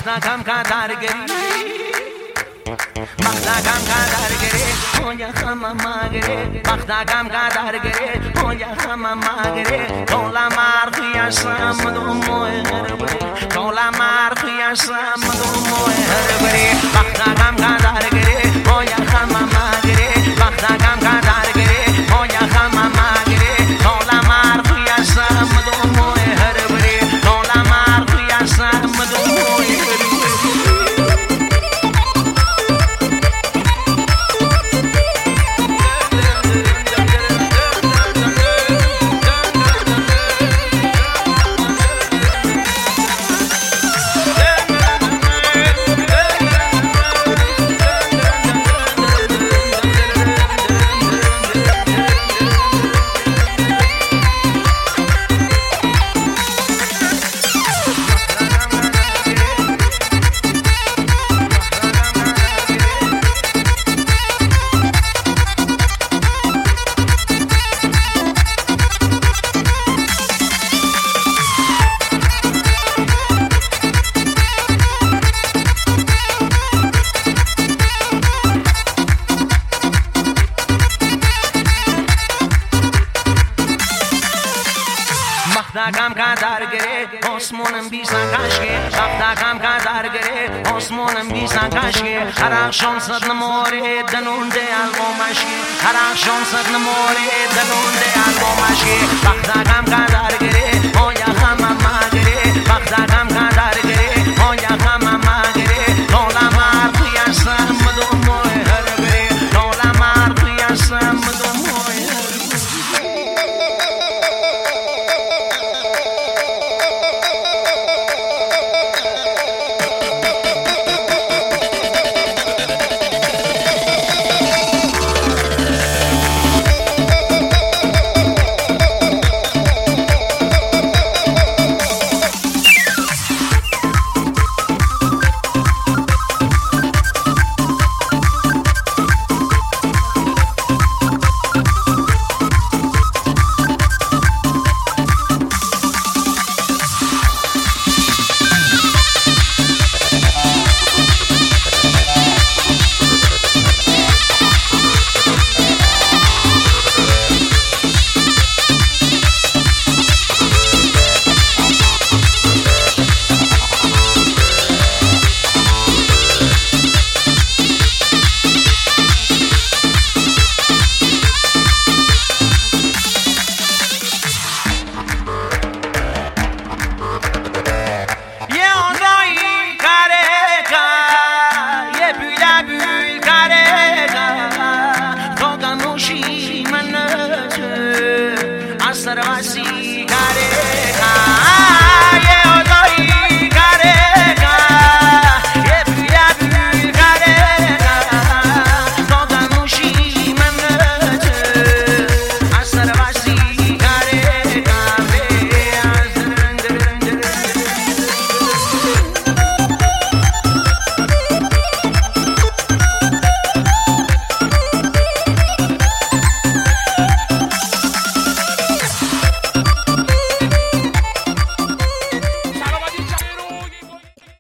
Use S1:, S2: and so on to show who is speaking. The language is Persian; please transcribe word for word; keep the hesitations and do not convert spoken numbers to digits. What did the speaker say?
S1: مختکم که درگری مختکم که درگری اون یخم مگری مختکم که درگری اون یخم مگری تولا مرخیشم دو موی هربری تولا مرخیشم دو موی هربری مختکم که درگری اون یخم مگری مختکم که درگری اون یخم مگری تولا مرخیشم دو موی هربری تولا مرخیشم دو موی هربری مختکم که درگره آسمانم بیزن کشکه مختکم که درگره آسمانم بیزن کشکه هر اخشان صد نماره دنونده البومشکه هر اخشان صد نماره دنونده البومشکه مختکم که درگره